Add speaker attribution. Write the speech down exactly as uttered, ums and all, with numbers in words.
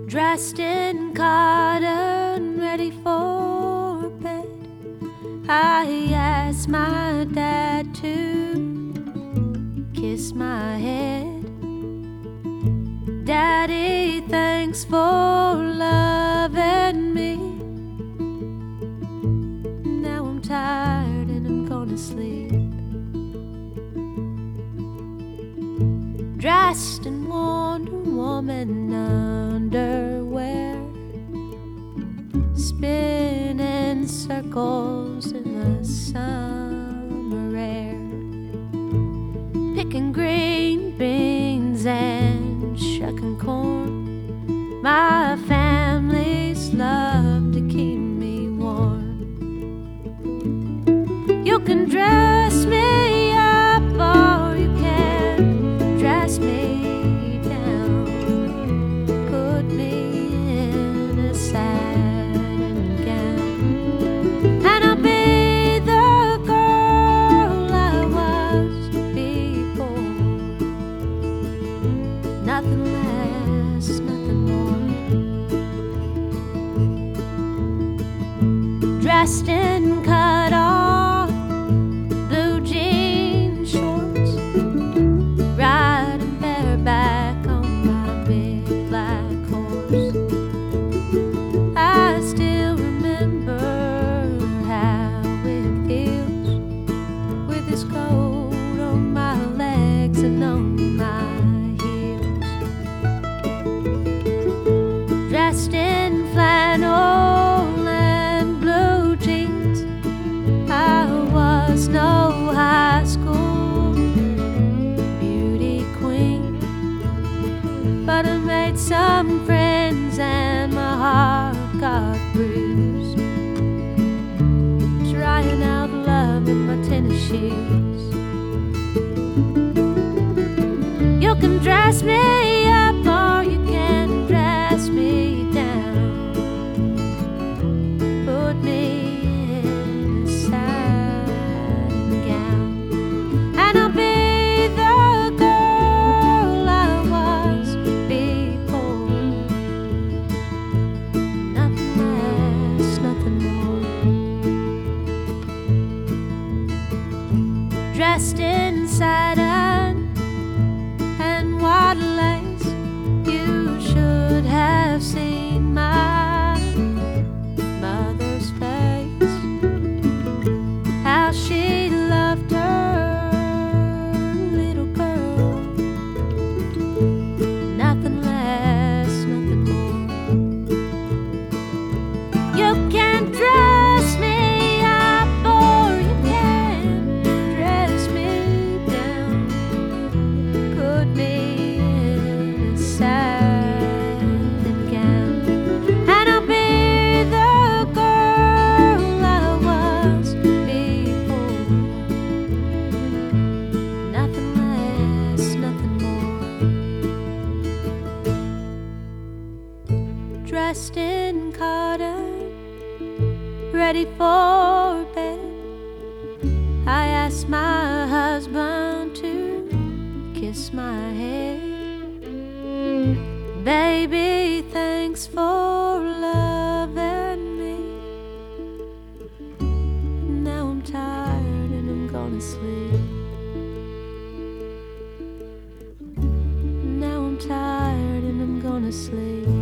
Speaker 1: dressed in cotton, ready for bed. I asked my dad to kiss my head. Daddy, thanks for loving me. Now I'm tired and I'm gonna sleep. Dressed in Wonder Woman underwear, spinning circles in the summer air, picking green beans and shucking corn. My family's love to keep me warm. You can dress me up or you can dress me down, put me in a satin gown, and I'll be the girl I was before. Nothing less, nothing more. Dressed in cut off blue jean shorts, riding bareback on my big black horse. I still remember how it feels with this coat on my legs and on my heels. Dressed in flannel and blue jeans, I was no high school beauty queen, but I made some friends and my heart got bruised, trying out love in my tennis shoes. You can dress me up or you can dress me down, put me in a satin gown, and I'll be the girl I was before. Nothing less, nothing more. Dressed in satin and white lace, you should have seen my mother's face, how she loved her little girl. Nothing less, nothing more. You can dress me up or you can dress me down, put me in a satin gown, and I'll be the girl I was before. Nothing less, nothing more. Dressed in cotton, ready for bed. I asked my husband to kiss my head. Baby, thanks for loving me. Now I'm tired and I'm gonna sleep. Now I'm tired and I'm gonna sleep.